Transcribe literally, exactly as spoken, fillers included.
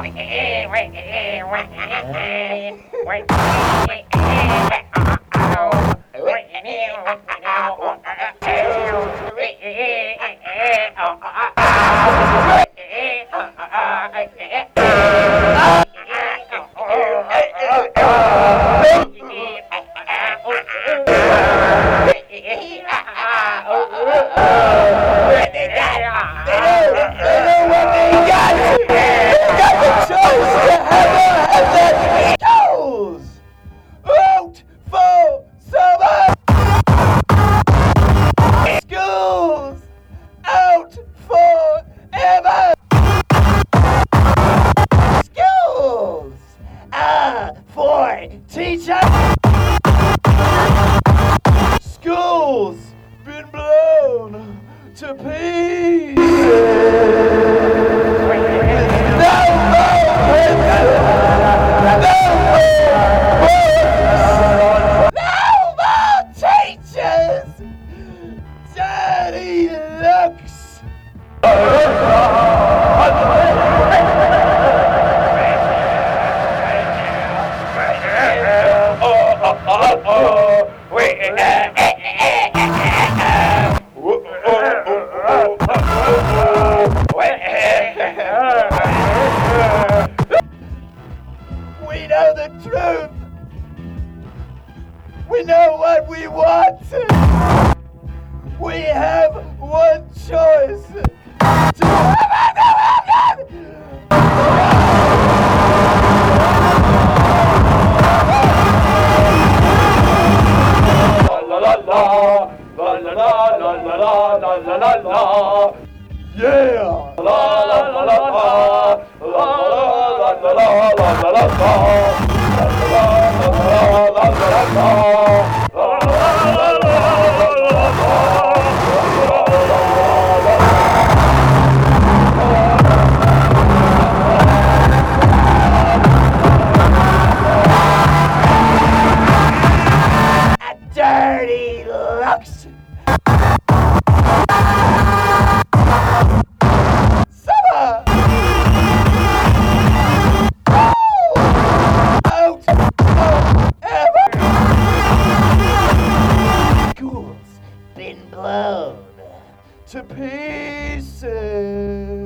Schools been blown to pieces. No more No more teachers. Dirty looks. We know the truth. We know what we want. We have one choice. To Yeah! La la la la la la la la la la la la Dirty looks. Summer. Out forever. Schools been blown to pieces.